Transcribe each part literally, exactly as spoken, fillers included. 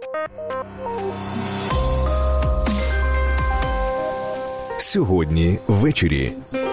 Сьогодні ввечері.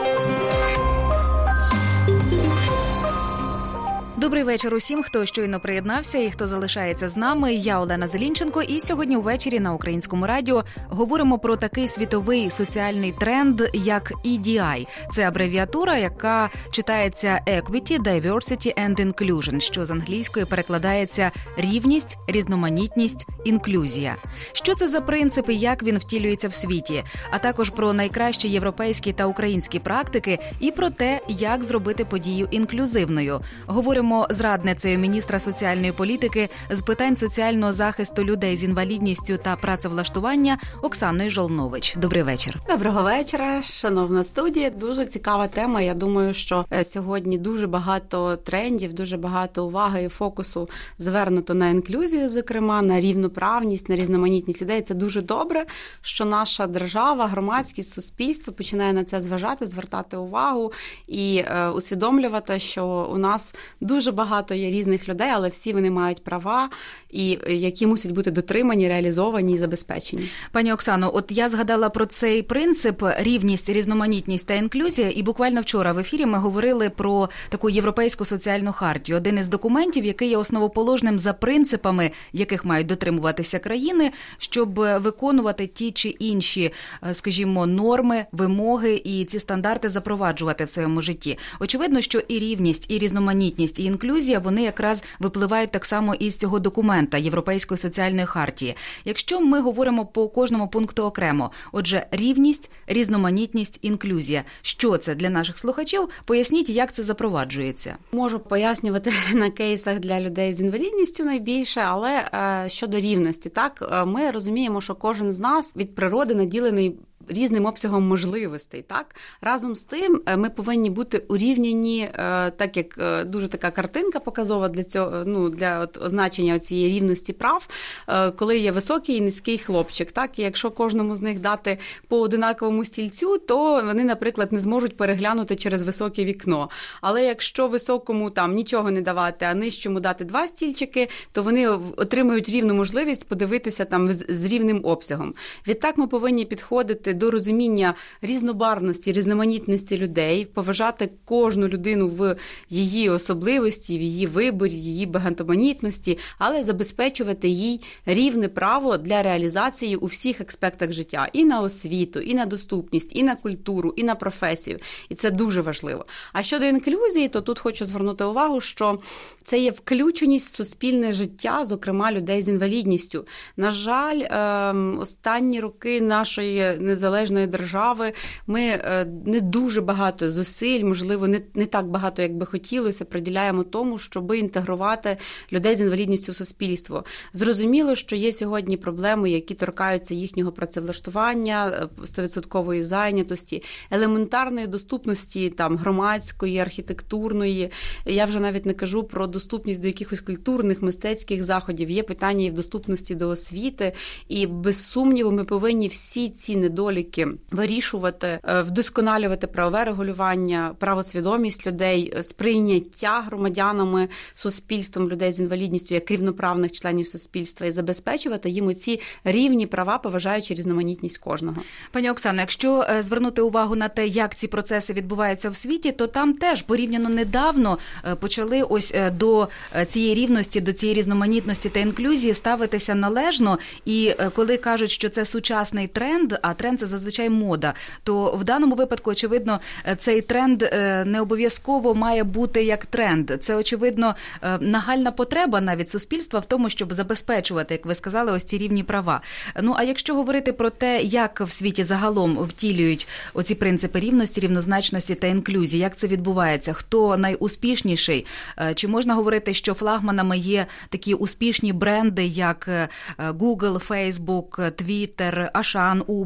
Добрий вечір усім, хто щойно приєднався і хто залишається з нами. Я Олена Зелінченко, і сьогодні ввечері на Українському радіо говоримо про такий світовий соціальний тренд, як і ді ай. Це абревіатура, яка читається Equity, Diversity and Inclusion, що з англійської перекладається рівність, різноманітність, інклюзія. Що це за принцип і як він втілюється в світі? А також про найкращі європейські та українські практики і про те, як зробити подію інклюзивною. Говоримо з радницею міністра соціальної політики з питань соціального захисту людей з інвалідністю та працевлаштування Оксаною Жолнович. Добрий вечір. Доброго вечора, шановна студія. Дуже цікава тема. Я думаю, що сьогодні дуже багато трендів, дуже багато уваги і фокусу звернуто на інклюзію, зокрема, на рівноправність, на різноманітність людей. Це дуже добре, що наша держава, громадськість, суспільство починає на це зважати, звертати увагу і е, усвідомлювати, що у нас дуже Дуже багато є різних людей, але всі вони мають права, і які мусять бути дотримані, реалізовані і забезпечені. Пані Оксано, от я згадала про цей принцип рівність, різноманітність та інклюзія, і буквально вчора в ефірі ми говорили про таку європейську соціальну хартію. Один із документів, який є основоположним за принципами, яких мають дотримуватися країни, щоб виконувати ті чи інші, скажімо, норми, вимоги і ці стандарти запроваджувати в своєму житті. Очевидно, що і рівність, і різноманітність, і інклюзія, вони якраз випливають так само із цього документа Європейської соціальної хартії. Якщо ми говоримо по кожному пункту окремо, отже, рівність, різноманітність, інклюзія. Що це для наших слухачів? Поясніть, як це запроваджується. Можу пояснювати на кейсах для людей з інвалідністю найбільше, але е, щодо рівності, так, ми розуміємо, що кожен з нас від природи наділений різним обсягом можливостей, так? Разом з тим ми повинні бути урівняні, так як дуже така картинка показова для цього, ну, для от означення цієї рівності прав, коли є високий і низький хлопчик, так? І якщо кожному з них дати по одинаковому стільцю, то вони, наприклад, не зможуть переглянути через високе вікно. Але якщо високому там нічого не давати, а нижчому дати два стільчики, то вони отримують рівну можливість подивитися там з рівним обсягом. Відтак ми повинні підходити до розуміння різнобарвності, різноманітності людей, поважати кожну людину в її особливості, в її виборі, її багатоманітності, але забезпечувати їй рівне право для реалізації у всіх аспектах життя. І на освіту, і на доступність, і на культуру, і на професію. І це дуже важливо. А щодо інклюзії, то тут хочу звернути увагу, що це є включеність в суспільне життя, зокрема людей з інвалідністю. На жаль, останні роки нашої незалежної держави ми не дуже багато зусиль, можливо, не, не так багато, як би хотілося, приділяємо тому, щоб інтегрувати людей з інвалідністю в суспільство. Зрозуміло, що є сьогодні проблеми, які торкаються їхнього працевлаштування, сто відсотків зайнятості, елементарної доступності там, громадської, архітектурної. Я вже навіть не кажу про доступність до якихось культурних, мистецьких заходів. Є питання і в доступності до освіти. І без сумніву ми повинні всі ці недоліки вирішувати, вдосконалювати правове регулювання, правосвідомість людей, сприйняття громадянами, суспільством людей з інвалідністю як рівноправних членів суспільства і забезпечувати їм оці рівні права, поважаючи різноманітність кожного. Пані Оксано, якщо звернути увагу на те, як ці процеси відбуваються в світі, то там теж порівняно недавно почали ось до цієї рівності, до цієї різноманітності та інклюзії ставитися належно. І коли кажуть, що це сучасний тренд, а тренд – це зазвичай мода, то в даному випадку, очевидно, цей тренд не обов'язково має бути як тренд. Це, очевидно, нагальна потреба навіть суспільства в тому, щоб забезпечувати, як ви сказали, ось ці рівні права. Ну, а якщо говорити про те, як в світі загалом втілюють оці принципи рівності, рівнозначності та інклюзії, як це відбувається, хто найуспішніший, чи можна говорити, що флагманами є такі успішні бренди, як Google, Facebook, Twitter, Ашан, Uber, IKEA,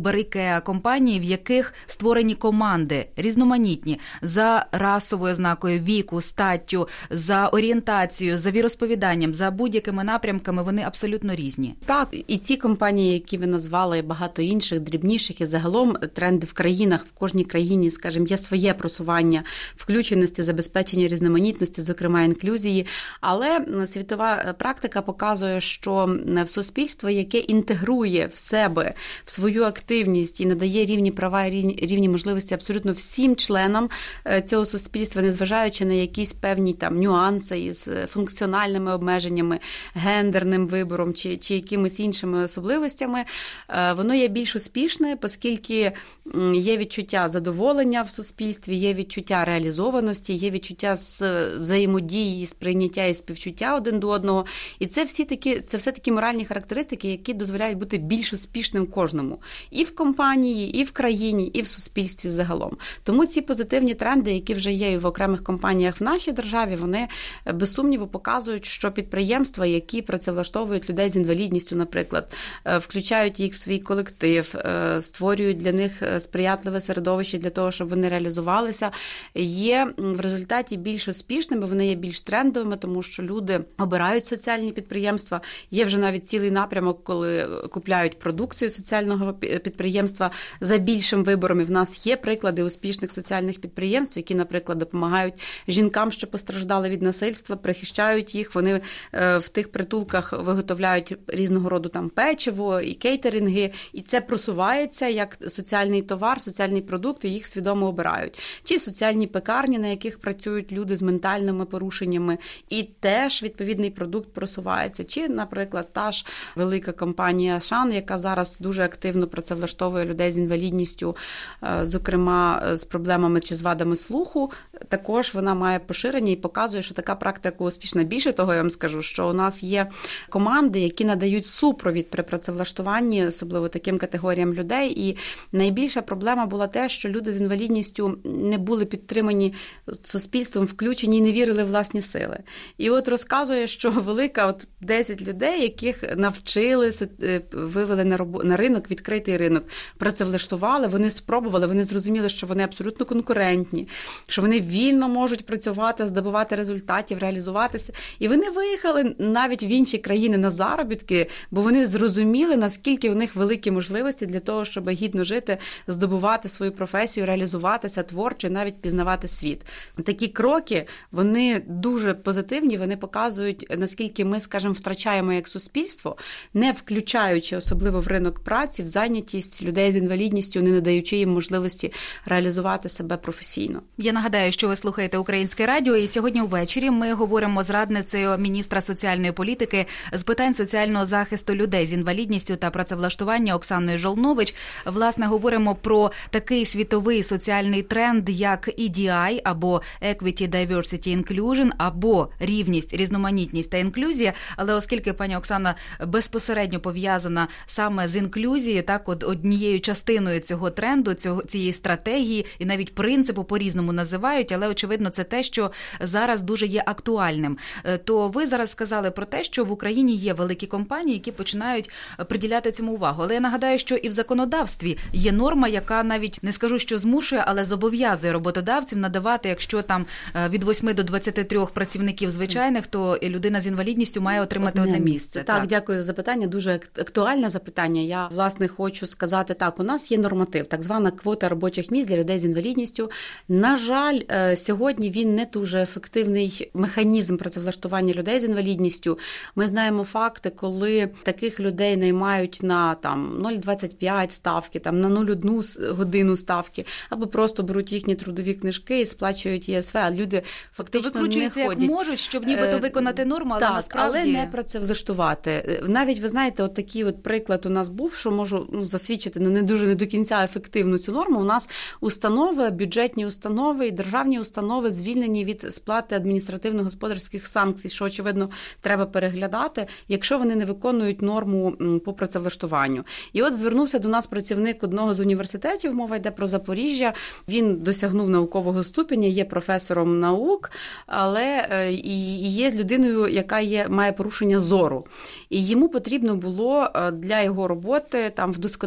ІКЕА компанії, в яких створені команди різноманітні за расовою ознакою, віку, статтю, за орієнтацією, за віросповіданням, за будь-якими напрямками, вони абсолютно різні. Так, і ці компанії, які ви назвали, і багато інших, дрібніших, і загалом тренди в країнах, в кожній країні, скажімо, є своє просування включеності, забезпечення різноманітності, зокрема інклюзії, але світова практика показує, що в суспільство, яке інтегрує в себе, в свою активність і надає рівні права і рівні можливості абсолютно всім членам цього суспільства, незважаючи на якісь певні там нюанси із функціональними обмеженнями, гендерним вибором чи, чи якимись іншими особливостями, воно є більш успішне, оскільки є відчуття задоволення в суспільстві, є відчуття реалізованості, є відчуття взаємодії, сприйняття і співчуття один до одного. І це всі такі, це все такі моральні характеристики, які дозволяють бути більш успішним кожному. І в компанії, і в країні, і в суспільстві загалом. Тому ці позитивні тренди, які вже є і в окремих компаніях в нашій державі, вони без сумніву показують, що підприємства, які працевлаштовують людей з інвалідністю, наприклад, включають їх в свій колектив, створюють для них сприятливе середовище для того, щоб вони реалізувалися, є в результаті більш успішними, вони є більш трендовими, тому що люди обирають соціальні підприємства. Є вже навіть цілий напрямок, коли купляють продукцію соціального підприємства за більшим вибором. І в нас є приклади успішних соціальних підприємств, які, наприклад, допомагають жінкам, що постраждали від насильства, прихищають їх, вони в тих притулках виготовляють різного роду там печиво і кейтеринги, і це просувається як соціальний товар, соціальний продукт, і їх свідомо обирають. Чи соціальні пекарні, на яких працюють люди з ментальними порушеннями, і теж відповідний продукт просувається. Чи, наприклад, та ж велика компанія Шан, яка зараз дуже активно працевлаштовує людей з інвалідністю, зокрема з проблемами чи з вадами слуху, також вона має поширення і показує, що така практика успішна. Більше того, я вам скажу, що у нас є команди, які надають супровід при працевлаштуванні, особливо таким категоріям людей, і найбільша проблема була те, що люди з інвалідністю не були підтримані суспільством, включені і не вірили в власні сили. І от розказує, що велика от десять людей, яких навчили, вивели на, роб... на ринок, відкритий ринок, працевлаштували, вони спробували, вони зрозуміли, що вони абсолютно конкурентні, що вони вільно можуть працювати, здобувати результатів, реалізуватися. І вони виїхали навіть в інші країни на заробітки, бо вони зрозуміли, наскільки у них великі можливості для того, щоб гідно жити, здобувати свою професію, реалізуватися творчо, навіть пізнавати світ. Такі кроки, вони дуже позитивні, вони показують, наскільки ми, скажімо, втрачаємо як суспільство, не включаючи особливо в ринок праці, в зайнятість людей з інвалідністю, не надаючи їм можливості реалізувати себе професійно. Я нагадаю, що ви слухаєте Українське радіо, і сьогодні ввечері ми говоримо з радницею міністра соціальної політики з питань соціального захисту людей з інвалідністю та працевлаштування Оксаною Жолнович. Власне, говоримо про такий світовий соціальний тренд, як і ді ай, або Equity, Diversity, Inclusion, або рівність, різноманітність та інклюзія. Але оскільки пані Оксана безпосередньо пов'язана саме з інклюзією, так, от однією частиною цього тренду, цього, цієї стратегії і навіть принципу по-різному називають, але, очевидно, це те, що зараз дуже є актуальним. То ви зараз сказали про те, що в Україні є великі компанії, які починають приділяти цьому увагу. Але я нагадаю, що і в законодавстві є норма, яка навіть, не скажу, що змушує, але зобов'язує роботодавців надавати, якщо там від восьми до двадцяти трьох працівників звичайних, то людина з інвалідністю має отримати одне, одне місце. Так, так, дякую за запитання. Дуже актуальне запитання. Я, власне, хочу сказати так. У нас є норматив, так звана квота робочих місць для людей з інвалідністю. На жаль, сьогодні він не дуже ефективний механізм працевлаштування людей з інвалідністю. Ми знаємо факти, коли таких людей наймають на там нуль цілих двадцять п'ять ставки, там на нуль цілих одну годину ставки, або просто беруть їхні трудові книжки і сплачують є ес ве, а люди фактично не ходять. Викручуються як можуть, щоб нібито виконати норму, але так, насправді... але не працевлаштувати. Навіть, ви знаєте, от такий от приклад у нас був, що можу ну, засвідчити на не дуже не до кінця ефективну цю норму. У нас установи, бюджетні установи і державні установи звільнені від сплати адміністративно-господарських санкцій, що, очевидно, треба переглядати, якщо вони не виконують норму по працевлаштуванню. І от звернувся до нас працівник одного з університетів, мова йде про Запоріжжя, він досягнув наукового ступеня, є професором наук, але і є людиною, яка є, має порушення зору. І йому потрібно було для його роботи там вдосконалити роботу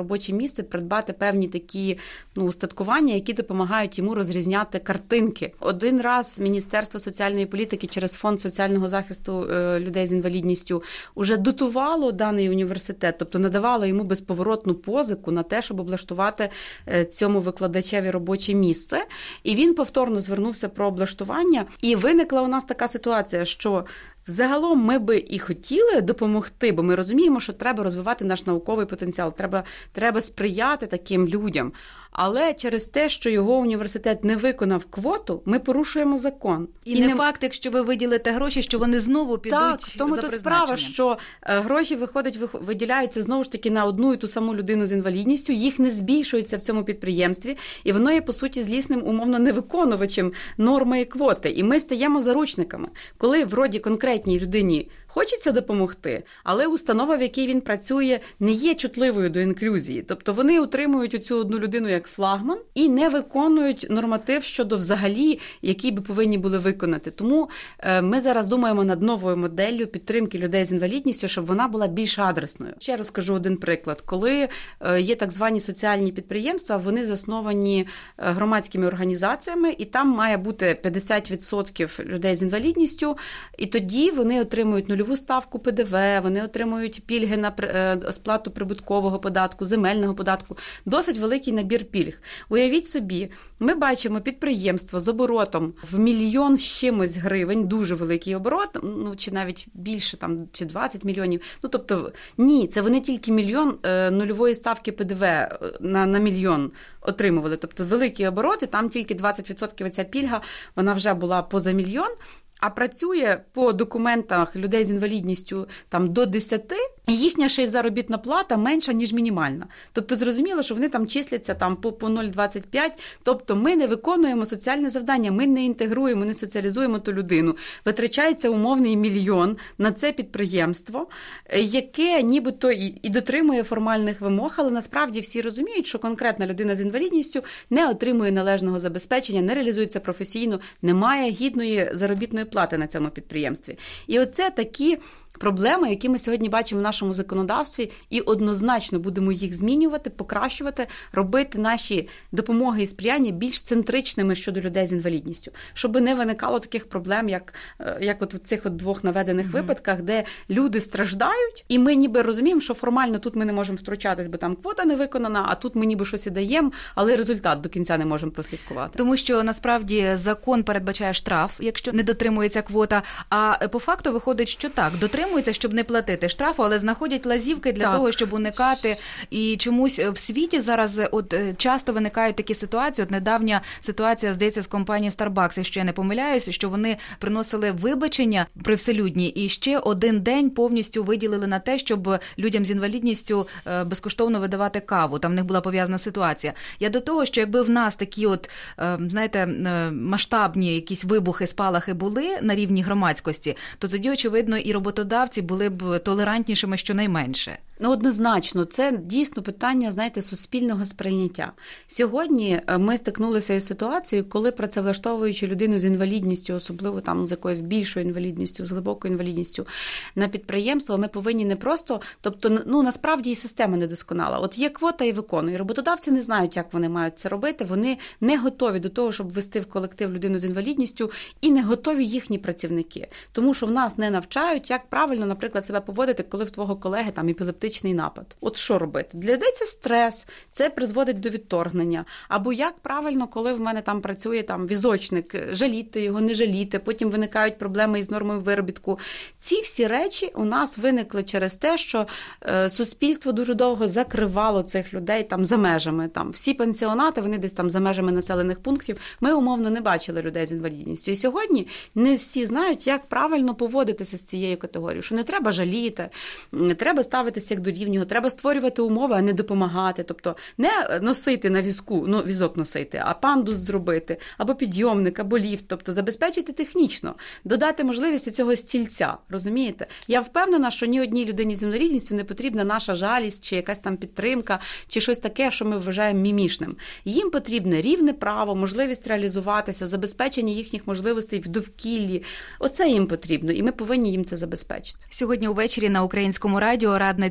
робоче місце придбати певні такі ну, устаткування, які допомагають йому розрізняти картинки. Один раз Міністерство соціальної політики через Фонд соціального захисту е, людей з інвалідністю уже дотувало даний університет, тобто надавало йому безповоротну позику на те, щоб облаштувати е, цьому викладачеві робоче місце. І він повторно звернувся про облаштування. І виникла у нас така ситуація, що загалом ми би і хотіли допомогти, бо ми розуміємо, що треба розвивати наш науковий потенціал, треба, треба сприяти таким людям. Але через те, що його університет не виконав квоту, ми порушуємо закон. І, і не, не факт, якщо ви виділите гроші, що вони знову підуть так, в тому за то призначенням. Справа, що гроші виходять, виділяються знову ж таки на одну і ту саму людину з інвалідністю, їх не збільшується в цьому підприємстві, і воно є, по суті, злісним, умовно, невиконувачем норми і квоти. І ми стаємо заручниками. Коли вроді конкретній людині хочеться допомогти, але установа, в якій він працює, не є чутливою до інклюзії. Тобто вони утримують оцю одну людину як флагман і не виконують норматив щодо взагалі, який би повинні були виконати. Тому ми зараз думаємо над новою моделлю підтримки людей з інвалідністю, щоб вона була більш адресною. Ще розкажу один приклад. Коли є так звані соціальні підприємства, вони засновані громадськими організаціями, і там має бути п'ятдесят відсотків людей з інвалідністю, і тоді вони отримують нульову ставку Пе Де Ве, вони отримують пільги на сплату прибуткового податку, земельного податку. Досить великий набір пільг. Уявіть собі, ми бачимо підприємство з оборотом в мільйон з чимось гривень, дуже великий оборот, ну, чи навіть більше, там, чи двадцять мільйонів. Ну, тобто, ні, це вони тільки мільйон е, нульової ставки Пе Де Ве на, на мільйон отримували. Тобто, великі обороти, там тільки двадцять відсотків ця пільга, вона вже була поза мільйон. А працює по документах людей з інвалідністю там до десяти, і їхня ще й заробітна плата менша, ніж мінімальна. Тобто зрозуміло, що вони там числяться там по, по нуль цілих двадцять п'ять. Тобто ми не виконуємо соціальне завдання, ми не інтегруємо, не соціалізуємо ту людину. Витрачається умовний мільйон на це підприємство, яке нібито і, і дотримує формальних вимог, але насправді всі розуміють, що конкретна людина з інвалідністю не отримує належного забезпечення, не реалізується професійно, не має гідної заробітної плати на цьому підприємстві. І оце такі проблеми, які ми сьогодні бачимо в нашому законодавстві, і однозначно будемо їх змінювати, покращувати, робити наші допомоги і сприяння більш центричними щодо людей з інвалідністю, щоб не виникало таких проблем, як, як от в цих от двох наведених mm-hmm. випадках, де люди страждають, і ми ніби розуміємо, що формально тут ми не можемо втручатись, бо там квота не виконана, а тут ми ніби щось і даємо, але результат до кінця не можемо прослідкувати. Тому що, насправді, закон передбачає штраф, якщо не дотримується квота, а по факту виходить, що так, дотримується, щоб не платити штрафу, але знаходять лазівки для так. того, щоб уникати. І чомусь в світі зараз от часто виникають такі ситуації. От недавня ситуація, здається, з компанією Starbucks, якщо я не помиляюсь, що вони приносили вибачення привселюдні і ще один день повністю виділили на те, щоб людям з інвалідністю безкоштовно видавати каву. Там в них була пов'язана ситуація. Я до того, що якби в нас такі от, знаєте, масштабні якісь вибухи, спалахи були на рівні громадськості, то тоді, очевидно, і роботодавці були б толерантнішими щонайменше. Ну, однозначно, це дійсно питання, знаєте, суспільного сприйняття. Сьогодні ми стикнулися із ситуацією, коли працевлаштовуючи людину з інвалідністю, особливо там з якоюсь більшою інвалідністю, з глибокою інвалідністю, на підприємство, ми повинні не просто, тобто, ну, насправді і система недосконала. От є квота і виконує. Роботодавці не знають, як вони мають це робити, вони не готові до того, щоб ввести в колектив людину з інвалідністю, і не готові їхні працівники. Тому що в нас не навчають, як правильно, наприклад, себе поводити, коли в твого колеги там епілептичний напад. От що робити? Для людей це стрес, це призводить до відторгнення. Або як правильно, коли в мене там працює там візочник, жаліти його, не жаліти, потім виникають проблеми із нормою виробітку. Ці всі речі у нас виникли через те, що е, суспільство дуже довго закривало цих людей там за межами. Там всі пансіонати, вони десь там за межами населених пунктів. Ми умовно не бачили людей з інвалідністю. І сьогодні не всі знають, як правильно поводитися з цією категорією, що не треба жаліти, не треба ставитися як до рівнього, треба створювати умови, а не допомагати. Тобто не носити на візку, ну, візок носити, а пандус зробити, або підйомник, або ліфт. Тобто забезпечити технічно, додати можливість цього стільця, розумієте? Я впевнена, що ні одній людині з інвалідністю не потрібна наша жалість, чи якась там підтримка, чи щось таке, що ми вважаємо мімішним. Їм потрібне рівне право, можливість реалізуватися, забезпечення їхніх можливостей в довкіллі. Оце їм потрібно, і ми повинні їм це забезпечити. Сьогодні увечері на Українському радіо радниця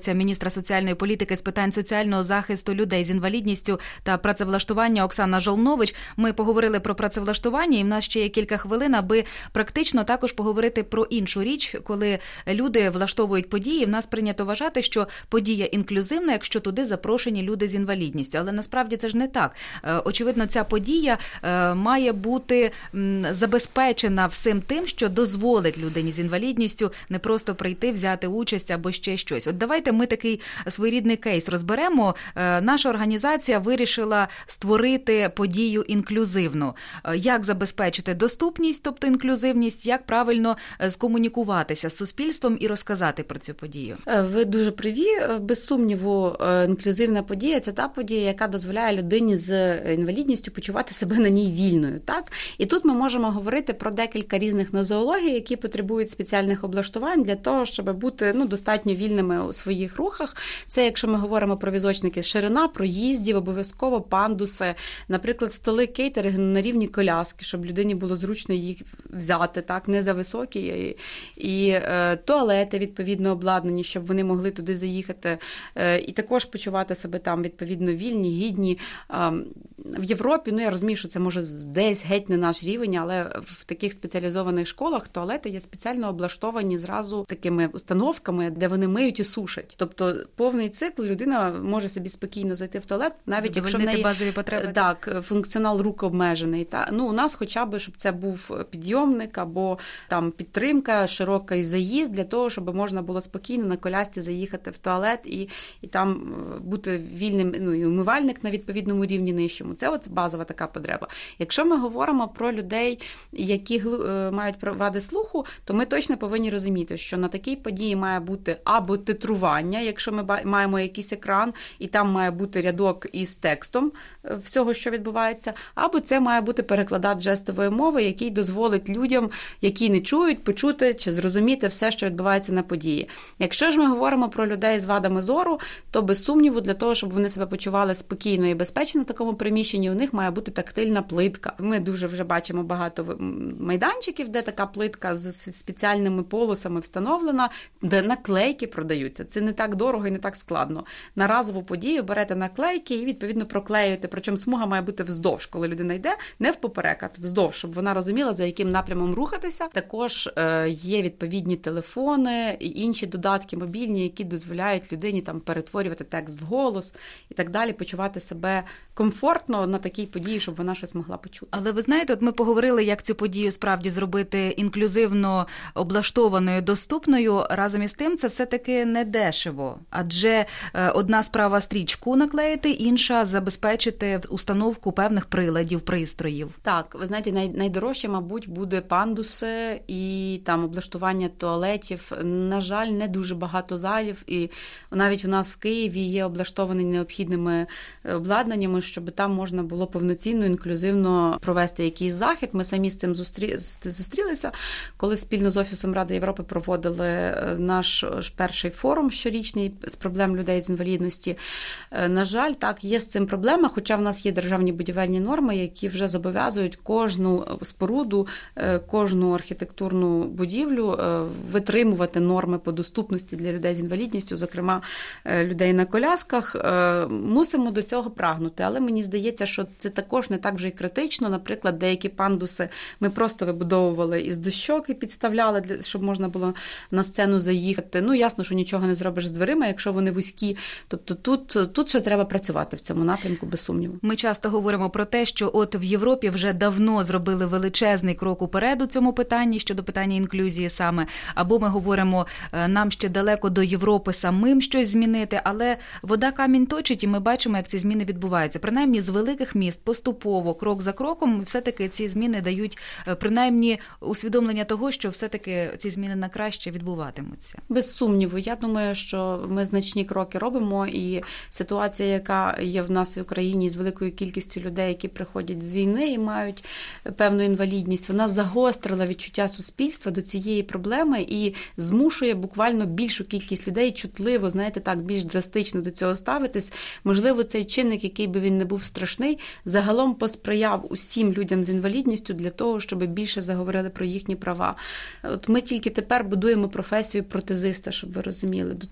заступниця міністра соціальної політики з питань соціального захисту людей з інвалідністю та працевлаштування Оксана Жолнович. Ми поговорили про працевлаштування, і в нас ще є кілька хвилин, аби практично також поговорити про іншу річ, коли люди влаштовують події. В нас прийнято вважати, що подія інклюзивна, якщо туди запрошені люди з інвалідністю. Але насправді це ж не так. Очевидно, ця подія має бути забезпечена всім тим, що дозволить людині з інвалідністю не просто прийти, взяти участь або ще щось. От давайте ми такий своєрідний кейс розберемо. Наша організація вирішила створити подію інклюзивну. Як забезпечити доступність, тобто інклюзивність, як правильно скомунікуватися з суспільством і розказати про цю подію? Ви дуже праві. Без сумніву, інклюзивна подія – це та подія, яка дозволяє людині з інвалідністю почувати себе на ній вільною. Так? І тут ми можемо говорити про декілька різних нозеологій, які потребують спеціальних облаштувань для того, щоб бути ну, достатньо вільними у своїх рухах. Це, якщо ми говоримо про візочники, ширина проїздів, обов'язково пандуси, наприклад, столи кейтери на рівні коляски, щоб людині було зручно їх взяти, так, не за високі, і, і е, туалети, відповідно, обладнані, щоб вони могли туди заїхати, е, і також почувати себе там, відповідно, вільні, гідні. Е, в Європі, ну, я розумію, що це може десь геть не наш рівень, але в таких спеціалізованих школах туалети є спеціально облаштовані зразу такими установками, де вони миють і сушать. Тобто повний цикл людина може собі спокійно зайти в туалет, навіть якщо в неї базові потреби. Так, функціонал рук обмежений. Та ну у нас хоча б щоб це був підйомник або там підтримка, широкий заїзд для того, щоб можна було спокійно на колясці заїхати в туалет і, і там бути вільним, ну і умивальник на відповідному рівні нижчому. Це от базова така потреба. Якщо ми говоримо про людей, які мають вади слуху, то ми точно повинні розуміти, що на такій події має бути або титрування, якщо ми маємо якийсь екран, і там має бути рядок із текстом всього, що відбувається, або це має бути перекладач жестової мови, який дозволить людям, які не чують, почути чи зрозуміти все, що відбувається на події. Якщо ж ми говоримо про людей з вадами зору, то без сумніву для того, щоб вони себе почували спокійно і безпечно в такому приміщенні, у них має бути тактильна плитка. Ми дуже вже бачимо багато майданчиків, де така плитка з спеціальними полосами встановлена, де наклейки продаються. Це не так дорого і не так складно. На разову подію берете наклейки і, відповідно, проклеюєте. Причому смуга має бути вздовж, коли людина йде, не в поперек, а вздовж, щоб вона розуміла, за яким напрямом рухатися. Також е, є відповідні телефони і інші додатки мобільні, які дозволяють людині там перетворювати текст в голос і так далі, почувати себе комфортно на такій події, щоб вона щось могла почути. Але ви знаєте, от ми поговорили, як цю подію справді зробити інклюзивно облаштованою, доступною. Разом із тим, це все-таки не дешево. Адже одна справа стрічку наклеїти, інша забезпечити установку певних приладів, пристроїв. Так, ви знаєте, най- найдорожче, мабуть, буде пандуси і там облаштування туалетів. На жаль, не дуже багато залів, і навіть у нас в Києві є облаштовані необхідними обладнаннями, щоб там можна було повноцінно, інклюзивно провести якийсь захід. Ми самі з цим зустрі... зустрілися, коли спільно з Офісом Ради Європи проводили наш перший форум щорічний з проблем людей з інвалідності. На жаль, так, є з цим проблема, хоча в нас є державні будівельні норми, які вже зобов'язують кожну споруду, кожну архітектурну будівлю витримувати норми по доступності для людей з інвалідністю, зокрема людей на колясках. Мусимо до цього прагнути, але мені здається, що це також не так вже й критично. Наприклад, деякі пандуси ми просто вибудовували із дощок і підставляли, щоб можна було на сцену заїхати. Ну, ясно, що нічого не зробиш з дверима, якщо вони вузькі. Тобто тут, тут ще треба працювати в цьому напрямку, без сумніву. Ми часто говоримо про те, що от в Європі вже давно зробили величезний крок уперед у цьому питанні, щодо питання інклюзії саме. Або ми говоримо, нам ще далеко до Європи самим щось змінити, але вода камінь точить, і ми бачимо, як ці зміни відбуваються. Принаймні, з великих міст поступово, крок за кроком, все-таки ці зміни дають принаймні усвідомлення того, що все-таки ці зміни на краще відбуватимуться. Без сумніву. Я думаю, що ми значні кроки робимо, і ситуація, яка є в нас в Україні з великою кількістю людей, які приходять з війни і мають певну інвалідність, вона загострила відчуття суспільства до цієї проблеми і змушує буквально більшу кількість людей чутливо, знаєте, так, більш драстично до цього ставитись. Можливо, цей чинник, який би він не був страшний, загалом посприяв усім людям з інвалідністю для того, щоб більше заговорили про їхні права. От ми тільки тепер будуємо професію протезиста, щоб ви розуміли. До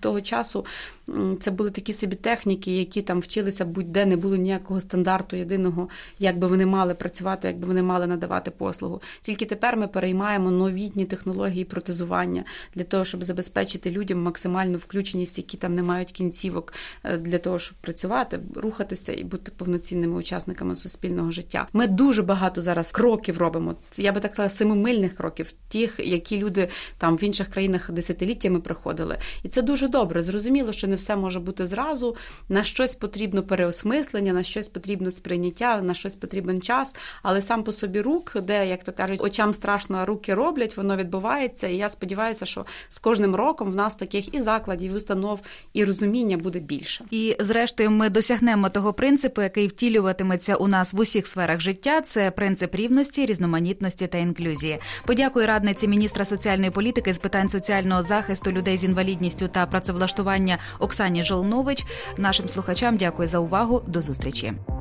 того часу це були такі собі техніки, які там вчилися будь-де, не було ніякого стандарту єдиного, як би вони мали працювати, як би вони мали надавати послугу. Тільки тепер ми переймаємо новітні технології протезування для того, щоб забезпечити людям максимальну включеність, які там не мають кінцівок, для того, щоб працювати, рухатися і бути повноцінними учасниками суспільного життя. Ми дуже багато зараз кроків робимо. Я би так сказала, семимильних кроків, тих, які люди там в інших країнах десятиліттями проходили. І це дуже добре. Зрозуміло, що не все може бути зразу. На щось потрібно переосмислення, на щось потрібно сприйняття, на щось потрібен час. Але сам по собі рух, де, як то кажуть, очам страшно, а руки роблять, воно відбувається. І я сподіваюся, що з кожним роком в нас таких і закладів, і установ, і розуміння буде більше. І, зрештою, ми досягнемо того принципу, який втілюватиметься у нас в усіх сферах життя. Це принцип рівності, різноманітності та інклюзії. Подякую радниці міністра соціальної політики з питань соціального захисту людей з інвалідністю та працевлаштування Оксані Жолнович. Нашим слухачам дякую за увагу. До зустрічі.